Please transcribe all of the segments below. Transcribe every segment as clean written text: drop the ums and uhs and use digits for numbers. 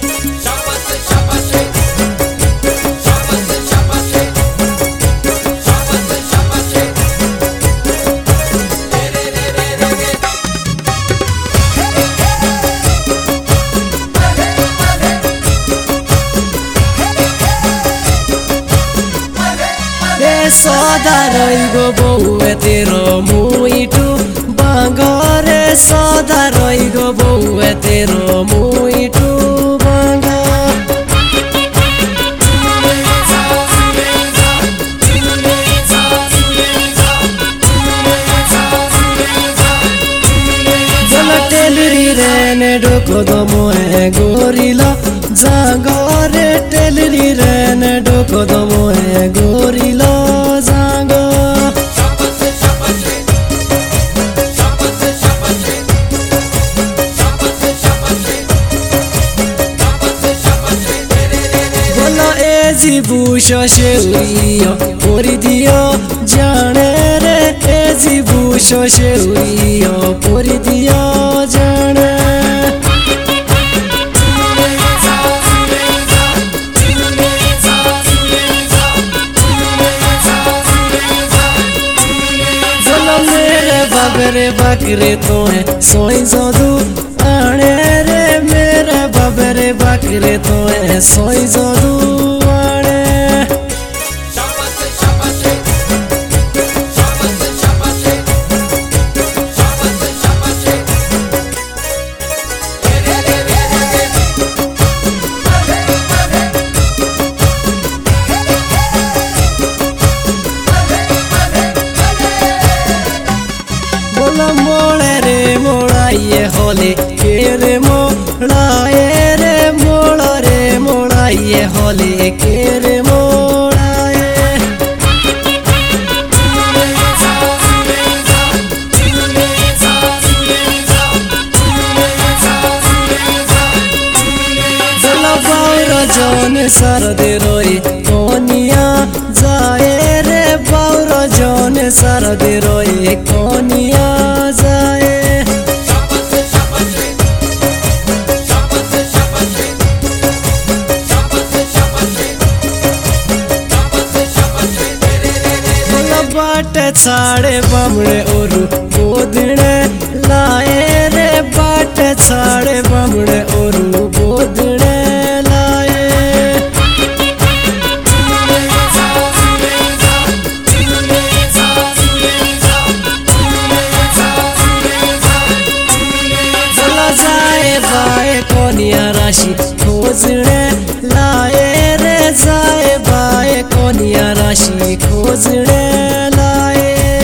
सदा रहिगो बौए तेरो मुइटु बाँगरे सदा रहिगो बौए तेरो मुइटु बाँग जल टेलरी रेने डोको दमोए गोरिला जागरे टेलरी रेने डोको दमोए गोरिला जागो बोला एजी बुशो शेउरियो पोरी दियो जाने रे एजी बुशो शेउरियो पोरी दियो जाने बाबरे बाकरे तो है सोई जोदू आने रे मेरे बाबरे बाकरे तो है सोई जोदू आने मोड़े रे मोड़ाइए होले केरे मोड़ाए रे मोड़ा रे मोड़ाइए होले केरे मोड़ाए जला बाउरा जौन सरदे रोई कोनिया जाए रे बाउरा जौन सरदे रोई कोनिया जाए बाटे छाड़े बमड़े ओरू बोदने लाए रे बाटे छाड़े बमड़े ओरू बोदने लाए चला जाए बाए कोनिया राशि खोजने लाए रे जाए बाए कोनिया राशि खोजने लाए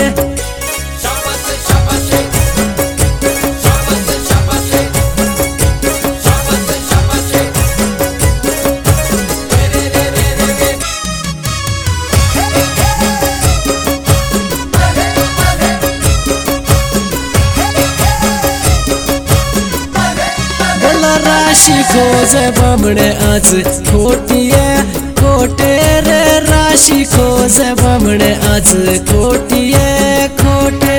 राशि खोजे बमड़े आज खोटिए खोटे रे राशि खोजे बमड़े आज खोटिए खोटे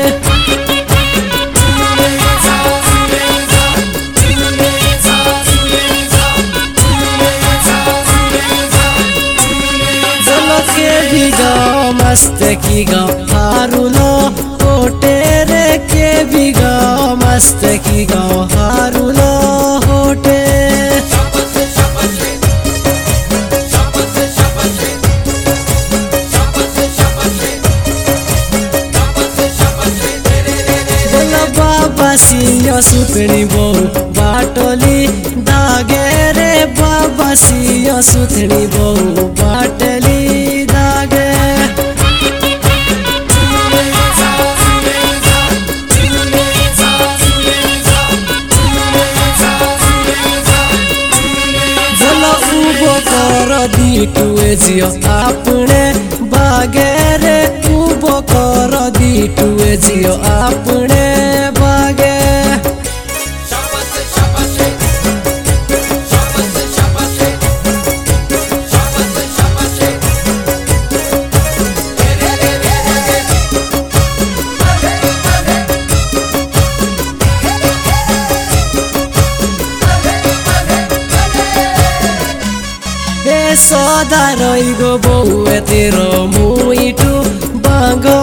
चलो के भी गाँव मस्त की गाँव हारुलो खोटे रे के भी गाँव मस्त की गाँव हारुलो होटे बोला बाबा सिंह सुतनी बहु बाटली दागे रे बाबा सिंह सुतनी बहु बाटली दागे कर दीटुए जियो आपने बागेरे उबो कर दीटुए जियो आपने बागे सदा रही गो बउए तेरो मुइटु बांगो